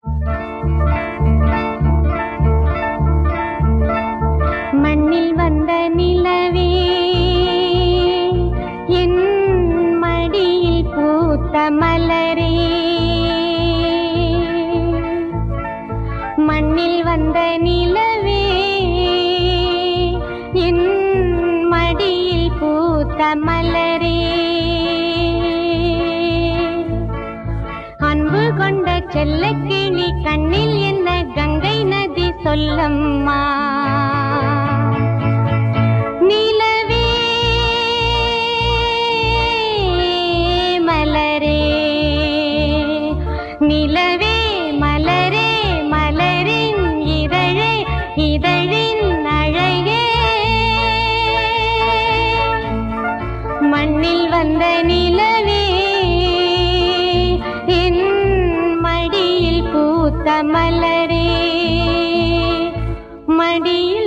மண்ணில் வந்த நிலவே என் மடியில் பூத்த மலரே, மண்ணில் வந்த நிலவே என் மடியில் பூத்த மலரே, அன்பு கொண்ட செல்லக்கிளி கண்ணில் என்ன கங்கை நதி சொல்லம்மா. நிலவே மலரே, நிலவே மலரே, மலரின் இதழே இதழின் அழகே, மண்ணில் வந்த நிலவே என் மடியில் பூத்த மலரே, மடியில்